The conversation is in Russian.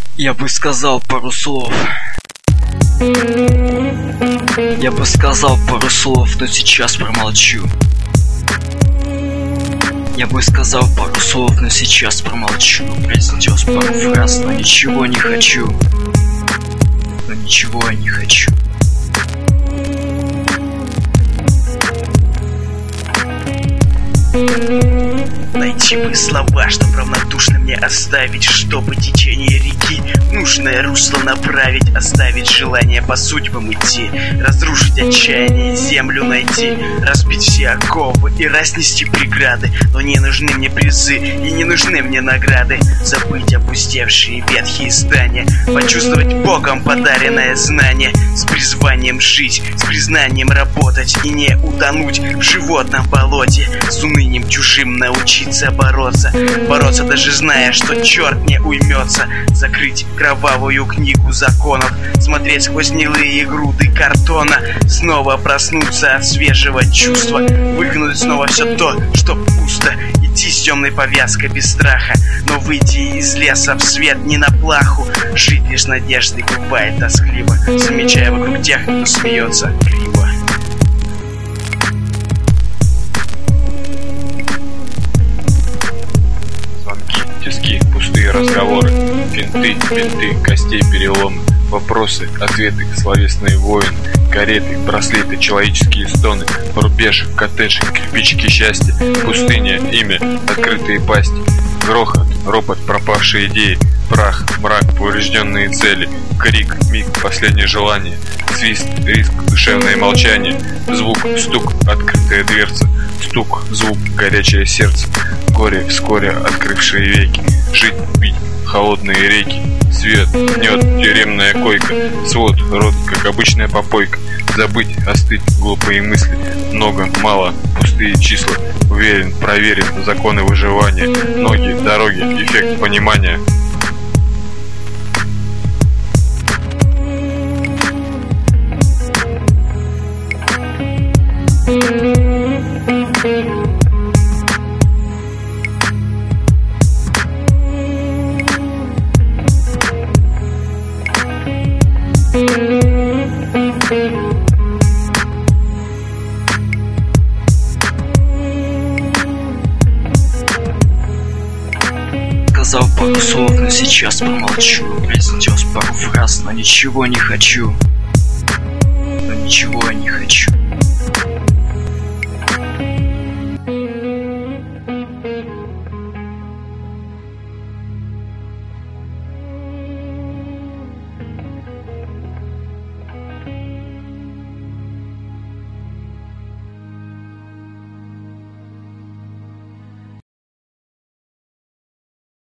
Я бы сказал пару слов. Я бы сказал пару слов, но сейчас промолчу. Я бы сказал пару слов, но сейчас промолчу. Произнес пару фраз, но ничего не хочу. Но ничего я не хочу. Найти бы слова, чтоб равнодушно мне оставить, чтобы течение реки нужное русло направить, оставить желание по судьбам идти, разрушить отчаяние, землю найти, разбить все оковы и разнести преграды. Но не нужны мне призы и не нужны мне награды. Забыть опустевшие ветхие здания, почувствовать Богом подаренное знание, с призванием жить, с признанием работать и не утонуть в животном болоте, с унынием чужим научиться бороться, бороться даже зная, что черт не уймется, закрыть кровавую книгу законов, смотреть сквозь гнилые груды картона, снова проснуться от свежего чувства, выкинуть снова все то, что пусто, идти с темной повязкой без страха, но выйти из леса в свет не на плаху, жить лишь надеждой бывает тоскливо, замечая вокруг тех, кто смеется криво. Тиски, пустые разговоры, финты, бинты, костей переломы, вопросы, ответы, словесные войны, кареты, браслеты, человеческие стоны, рубеж, коттедж, кирпичики счастья, пустыня, имя, открытые пасти, грохот, ропот, пропавшие идеи, прах, мрак, поврежденные цели, крик, миг, последнее желание, свист, риск, душевное молчание, звук, стук, открытая дверца, стук, звук, горячее сердце, горе, вскоре открывшие веки, жить, пить, холодные реки, свет, гнет, тюремная койка, свод, рот, как обычная попойка, забыть, остыть, глупые мысли, много, мало, пустые числа, уверен, проверен, законы выживания, ноги, дороги, эффект понимания. Сказал пару слов, но сейчас промолчу. Произнес пару фраз, но ничего не хочу. Но ничего я не хочу.